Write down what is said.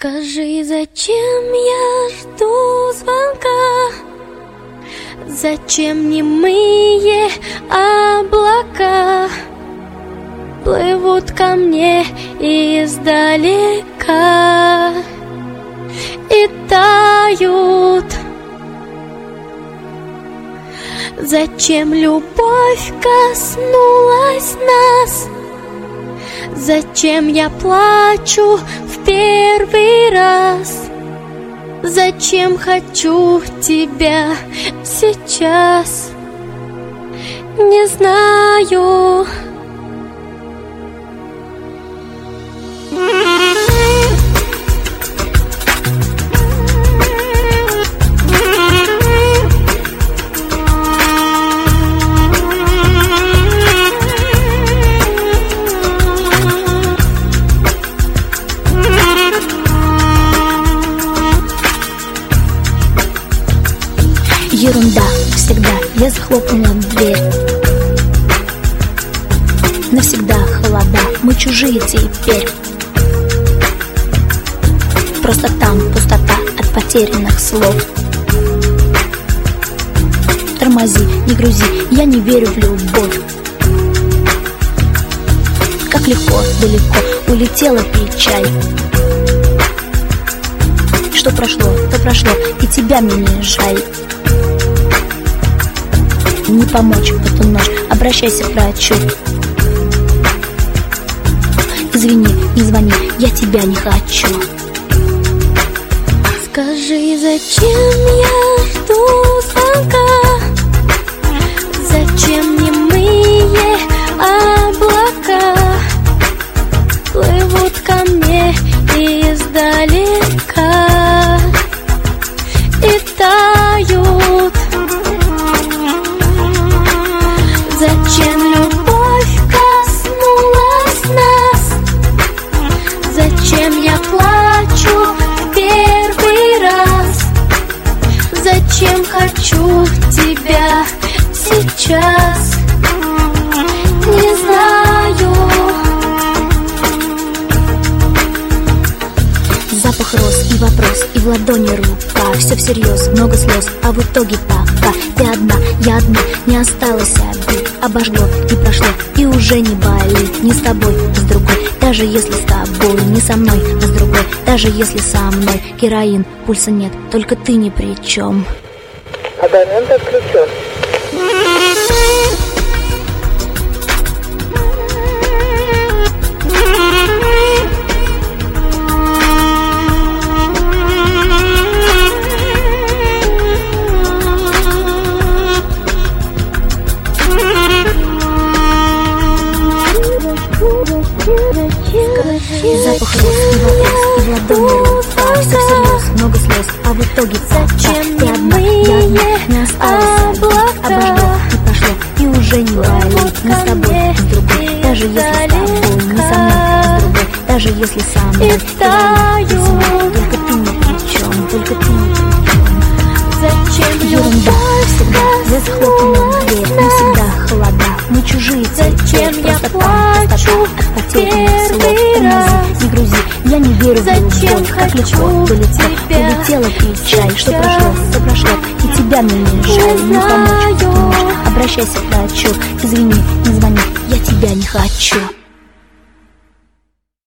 Скажи, зачем я жду звонка? Зачем немые облака плывут ко мне издалека и тают? Зачем любовь коснулась нас? Зачем я плачу в первый раз? Зачем хочу тебя сейчас? Не знаю. Ерунда, всегда я захлопнула дверь. Навсегда холода, мы чужие теперь. Просто там пустота от потерянных слов. Тормози, не грузи, я не верю в любовь. Как легко, далеко улетела печаль. Что прошло, то прошло, и тебя мне не жаль. Не помочь в эту ночь, обращайся к врачу. Извини, не звони, я тебя не хочу. Скажи, зачем я жду звонка? Зачем немые облака плывут ко мне издалека и тают? Зачем любовь коснулась нас? Зачем я плачу в первый раз? Зачем хочу тебя сейчас? Не знаю. Запах роз и вопрос, и в ладони рука. Все всерьез, много слез, а в итоге пока ты одна, я одна, не осталось обид. Обожгло и прошло, и уже не болит. Не с тобой, а с другой. Даже если с тобой, не со мной, а с другой. Даже если со мной героин, пульса нет, только ты ни при чем. Абонент отключен. Запах роз и вопрос, и в ладони рука. Все всерьез, много слез, а в итоге Зачем ты одна, я одна, не осталось обид. Обожгло и прошло, и уже не болит. Не с тобой, а с другой. Даже если с тобой, не со мной, а с другой. Даже если со мной, только ты ни при чем, только ты ни при чем. Зачем Ерунда, всегда я захлопнула дверь. Навсегда холода, мы чужие теперь. Зачем я Просто плачу там пустота от потерянных слов. первый раз? Не грузи, я не верю в Зачем любовь. Как легко хочу далеко тебя улетела печаль. Что сейчас? прошло, то прошло, и тебя мне не жаль. Не помочь в эту знаю. ночь, обращайся к врачу. Извини, не звони, я тебя не хочу.